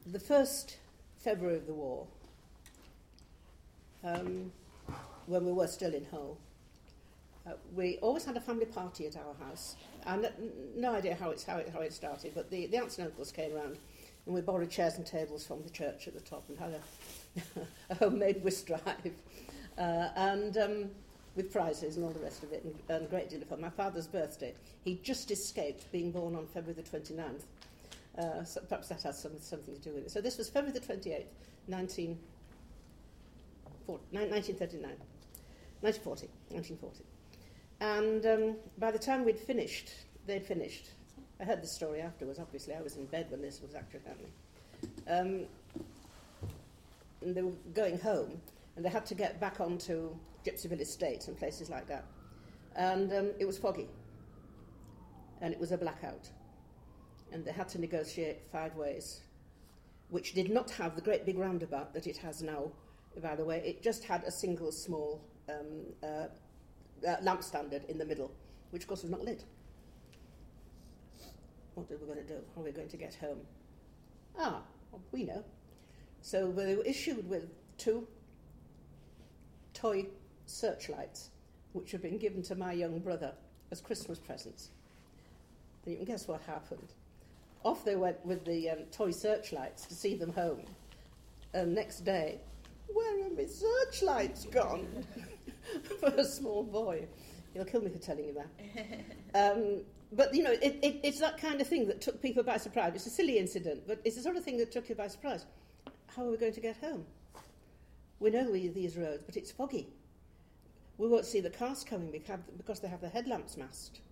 the first February of the war, when we were still in Hull, we always had a family party at our house. And no idea how it started, but the aunts and uncles came round, and we borrowed chairs and tables from the church at the top and had a homemade whist drive, and with prizes and all the rest of it, and a great deal of fun. My father's birthday, he just escaped being born on February the 29th. So perhaps that has something to do with it. So this was February the 28th, 1940. And by the time they'd finished. I heard the story afterwards, obviously. I was in bed when this was actually happening. And they were going home, and they had to get back onto Gypsyville Estate and places like that. And it was foggy, and it was a blackout. And they had to negotiate 5 ways, which did not have the great big roundabout that it has now, by the way. It just had a single small lamp standard in the middle, which of course was not lit. What are we going to do? How are we going to get home? Well, we know. So they were issued with 2 toy searchlights, which had been given to my young brother as Christmas presents. And you can guess what happened. Off they went with the toy searchlights to see them home. And next day, where are my searchlights gone? For a small boy. He'll kill me for telling you that. But, you know, it's that kind of thing that took people by surprise. It's a silly incident, but it's the sort of thing that took you by surprise. How are we going to get home? We know these roads, but it's foggy. We won't see the cars coming because they have the headlamps masked.